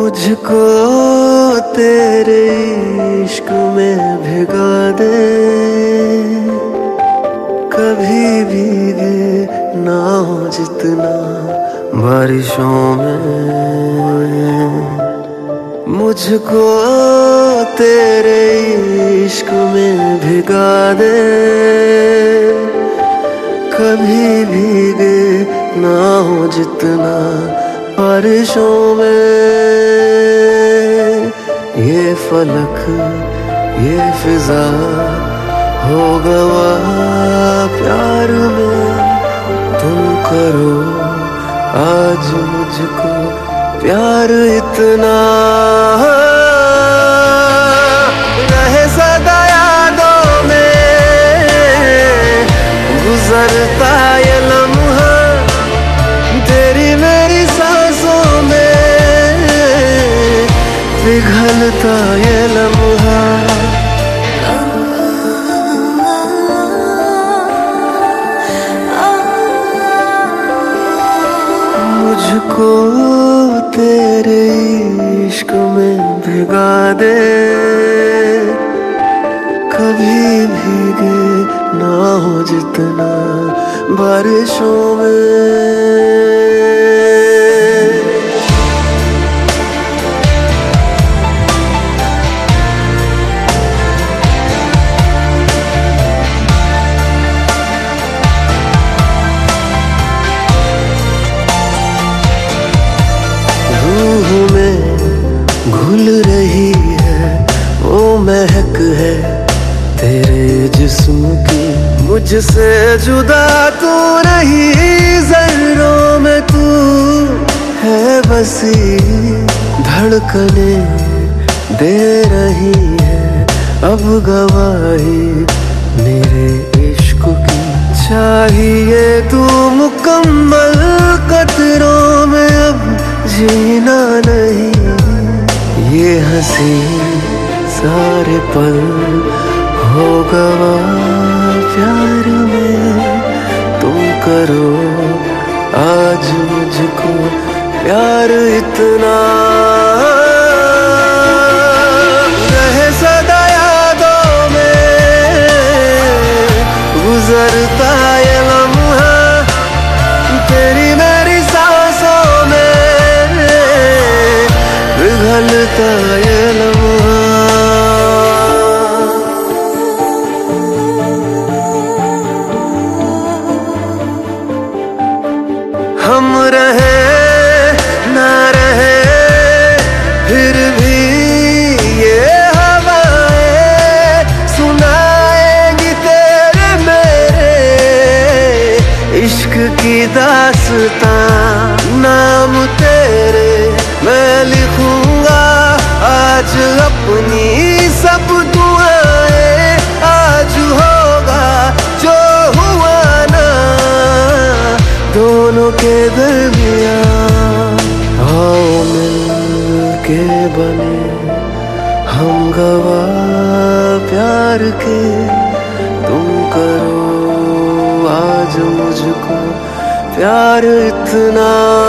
मुझको तेरे इश्क में भिगा दे, कभी भीगे ना हो जितना बारिशों में। मुझको तेरे इश्क में भिगा दे, कभी भीगे ना हो जितना बारिशों में। ये फलक ये फिजा हो गवा प्यार में, तुम करो आज मुझको प्यार इतना। रहे सदा यादों में गुजरता ये लम्हा, तेरी मेरी सांसों में पिघलता ये लम्हा। मुझको तेरे इश्क में भिगा दे, कभी भीगे ना हो जितना बारिशों में। रूह में घुल रही है वो महक है तेरे जिस्म की, मुझसे जुदा तू नहीं, ज़र्रों में तू है बसी। धड़कने दे रही है अब गवाही मेरे इश्क की, चाहिए तू मुकम्मल कतरों में अब जीना नहीं। ये हंसी सारे पल हो गवा प्यार में, तुम करो आज मुझको प्यार इतना। रहे सदा यादों में गुजरता ये लम्हा, तेरी मेरी सांसों में पिघलता ये लम्हा। हम रहे ना रहे फिर भी ये हवाएं सुनाएंगी तेरे मेरे इश्क की दास्तां। नाम तेरे मैं लिखूंगा आज अपनी सब दुआएं, आज होगा जो हुआ ना दोनों के दरमियां। आओ मिल के बने हम गवाह प्यार के, तुम करो आज मुझको प्यार इतना।